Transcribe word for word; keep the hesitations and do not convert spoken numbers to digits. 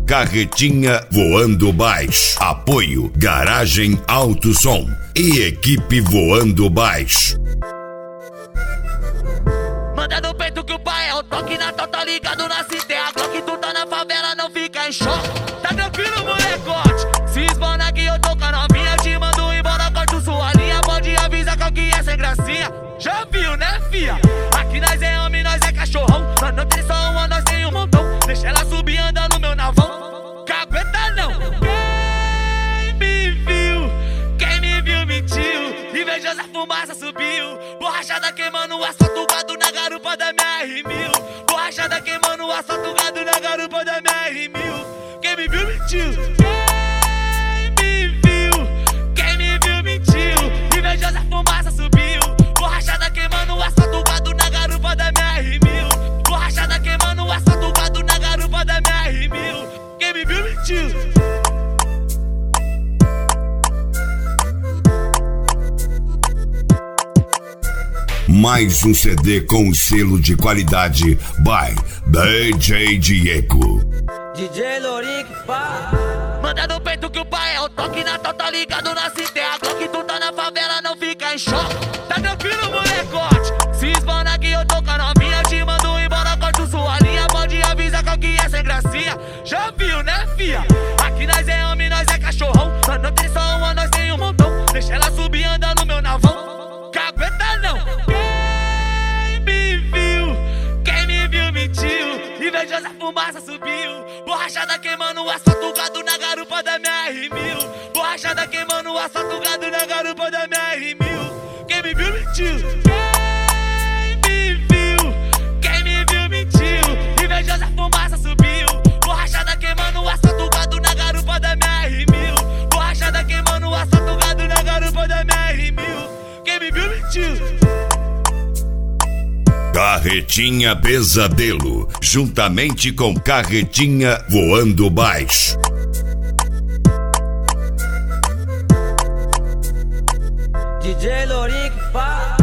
Carretinha Voando Baixo. Apoio Garagem Alto Som e equipe Voando Baixo. Manda no peito que o pai é o toque na tota ligado na cité. A Glock tu tá na favela, não fica em choque. Tá tranquilo, molecote? Se esbana que eu tô com a novinha, te mando embora, corto sua linha. Pode avisar qual que é sem gracinha. Já viu, né, fia? Aqui nós é homem, nós é cachorrão. Nós não tem só uma, nós tem um montão. Deixa ela subir andando no meu navão. Cagueta não. Quem me viu, quem me viu mentiu. Invejosa fumaça subiu. Borrachada queimando o asfalto, gado na garupa da minha R mil. Borrachada queimando o asfalto, gado na garupa da minha R mil. Quem me viu mentiu. Quem me viu, quem me viu mentiu. Invejosa fumaça subiu. Borrachada queimando o asfalto, gado na garupa da minha R mil. Borrachada queimando o asfalto, gado na garupa da minha R mil. Quem me viu mentiu. Mais um C D com selo de qualidade by D J Diego. D J Loric, pá. Manda no peito que o pai é o toque na tota ligado na cité. A Glock tu tá na favela, não fica em choque. Tá tranquilo, molecote? Se esbana que eu tô com a novinha, te mando embora, corto sua linha. Pode avisar qual que é sem gracinha. Já viu, né, fia? Aqui nós é homem, nós é cachorrão. Nós não tem só uma, nós tem um montão. Deixa ela subir andando no meu navão. Cagueta não. Quem me viu, quem me viu mentiu. Invejosa fumaça subiu. Borrachada queimando o asfalto, gado na garupa da minha R mil. Borrachada queimando o asfalto, gado na garupa da minha R mil. Quem me viu mentiu. Quem me viu, quem me viu mentiu. Invejosa fumaça subiu. Borrachada queimando o asfalto, gado na garupa da minha R mil. Borrachada queimando o asfalto, gado na garupa da minha R mil. Quem me viu mentiu. Carretinha Pesadelo, juntamente com Carretinha Voando Baixo. D J Loric, pá.